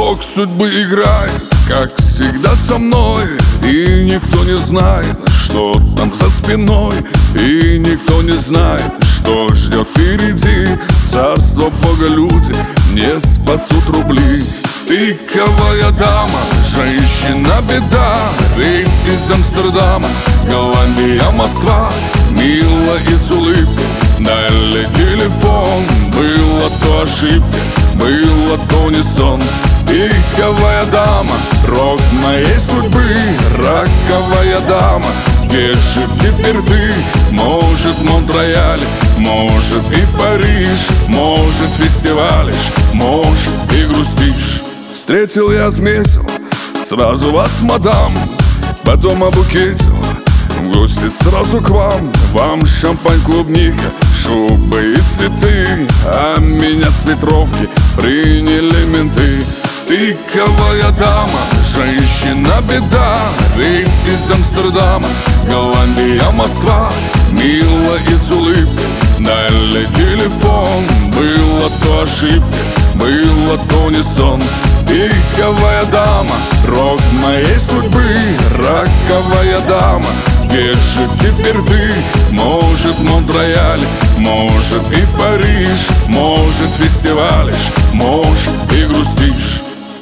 Рок судьбы играет, как всегда со мной. И никто не знает, что там за спиной. И никто не знает, что ждет впереди. Царство Бога люди не спасут рубли. Пиковая дама, женщина беда. Рейс из Амстердама, Голландия, Москва. Мило и с улыбкой, дали телефон. Было то ошибка, было то не сон. Пиковая дама, рок моей судьбы. Раковая дама, где же теперь ты? Может, Монреаль, может и Париж, может, фестивалишь, может, и грустишь. Встретил и отметил сразу вас, мадам. Потом обукетил в гости сразу к вам. Вам шампань, клубника, шубы и цветы. А меня с Петровки приняли менты. Пиковая дама, женщина беда. Рейс из Амстердама, Голландия, Москва. Мило и с улыбкой, дали телефон. Было то ошибка, было то не сон. Пиковая дама, рок моей судьбы. Раковая дама, где же теперь ты? Может, Монреаль, может и Париж, может, фестивалишь, может и грустишь.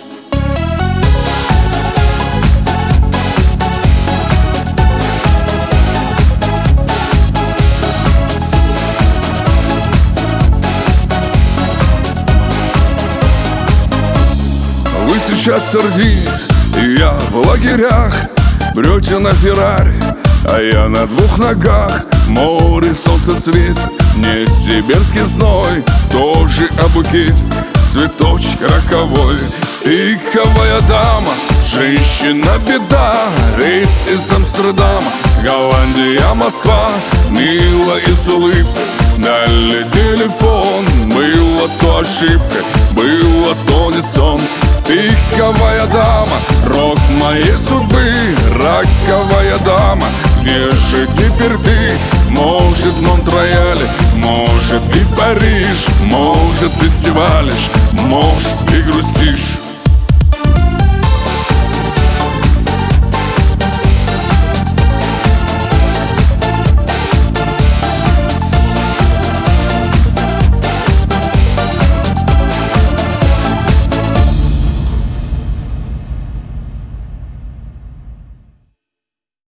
Вы сейчас в Сардинии, и я в лагерях. Брете на Феррари, а я на двух ногах. Море, солнце светит, не сибирский зной. Тоже о букете, цветочек роковой. Пиковая дама, женщина беда. Рейс из Амстердама, Голландия, Москва. Мило и с улыбкой, дали телефон. Было то ошибка, было то не сон. Пиковая дама, рок моей судьбы. Раковая дама, где же теперь ты? Может, в Монреале, может и Париж, может, фестивалишь, может, и грустишь.